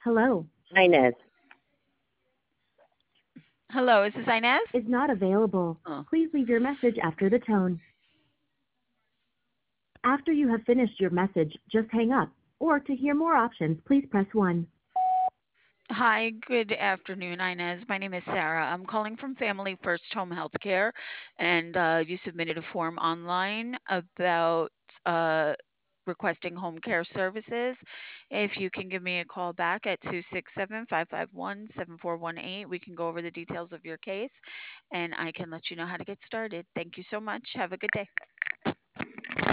Hello. Inez. Hello, is this Inez? Is not available. Oh. Please leave your message after the tone. After you have finished your message, just hang up. Or to hear more options, please press 1. Hi, good afternoon, Inez. My name is Sarah. I'm calling from Family First Home Healthcare, and you submitted a form online about uh, requesting home care services. If you can give me a call back at 267-551-7418, we can go over the details of your case, and I can let you know how to get started. Thank you so much. Have a good day.